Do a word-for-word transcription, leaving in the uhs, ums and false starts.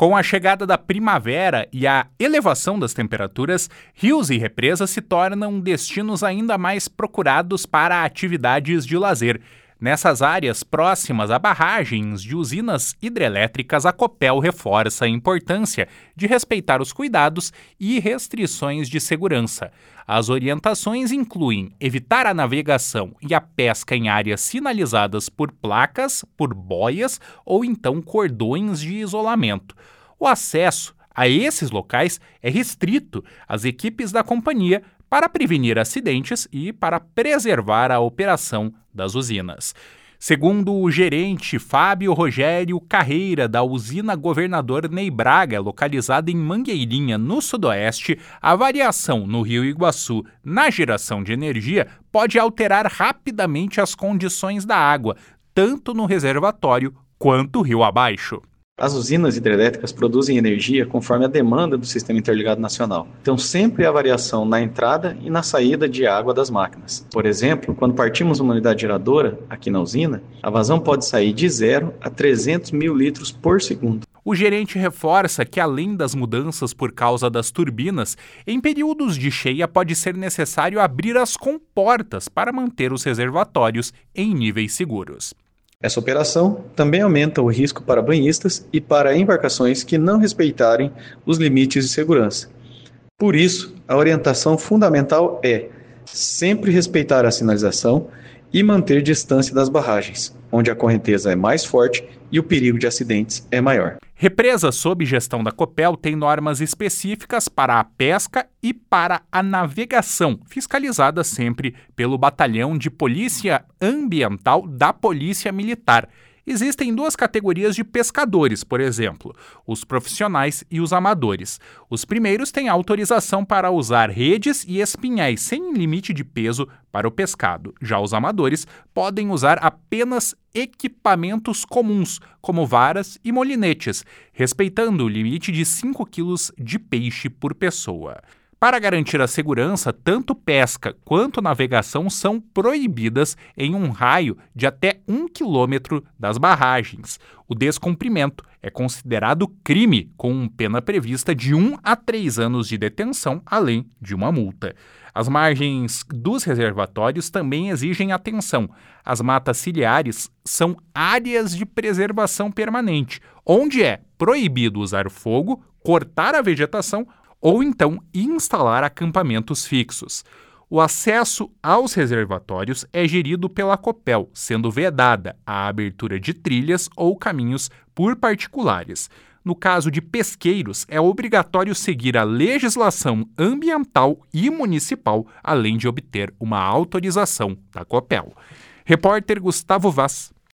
Com a chegada da primavera e a elevação das temperaturas, rios e represas se tornam destinos ainda mais procurados para atividades de lazer. Nessas áreas próximas a barragens de usinas hidrelétricas, a Copel reforça a importância de respeitar os cuidados e restrições de segurança. As orientações incluem evitar a navegação e a pesca em áreas sinalizadas por placas, por boias ou então cordões de isolamento. O acesso a esses locais é restrito às equipes da companhia para prevenir acidentes e para preservar a operação das usinas. Segundo o gerente Fábio Rogério Carreira, da usina Governador Ney Braga, localizada em Mangueirinha, no sudoeste, a variação no Rio Iguaçu na geração de energia pode alterar rapidamente as condições da água, tanto no reservatório quanto rio abaixo. As usinas hidrelétricas produzem energia conforme a demanda do Sistema Interligado Nacional. Então, sempre há variação na entrada e na saída de água das máquinas. Por exemplo, quando partimos uma unidade geradora, aqui na usina, a vazão pode sair de zero a trezentos mil litros por segundo. O gerente reforça que, além das mudanças por causa das turbinas, em períodos de cheia pode ser necessário abrir as comportas para manter os reservatórios em níveis seguros. Essa operação também aumenta o risco para banhistas e para embarcações que não respeitarem os limites de segurança. Por isso, a orientação fundamental é sempre respeitar a sinalização e manter distância das barragens, onde a correnteza é mais forte e o perigo de acidentes é maior. Represas sob gestão da Copel têm normas específicas para a pesca e para a navegação, fiscalizadas sempre pelo Batalhão de Polícia Ambiental da Polícia Militar. Existem duas categorias de pescadores, por exemplo, os profissionais e os amadores. Os primeiros têm autorização para usar redes e espinhéis sem limite de peso para o pescado. Já os amadores podem usar apenas equipamentos comuns, como varas e molinetes, respeitando o limite de cinco quilos de peixe por pessoa. Para garantir a segurança, tanto pesca quanto navegação são proibidas em um raio de até um quilômetro das barragens. O descumprimento é considerado crime, com pena prevista de um a três anos de detenção, além de uma multa. As margens dos reservatórios também exigem atenção. As matas ciliares são áreas de preservação permanente, onde é proibido usar fogo, cortar a vegetação ou então instalar acampamentos fixos. O acesso aos reservatórios é gerido pela Copel, sendo vedada a abertura de trilhas ou caminhos por particulares. No caso de pesqueiros, é obrigatório seguir a legislação ambiental e municipal, além de obter uma autorização da Copel. Repórter Gustavo Vaz.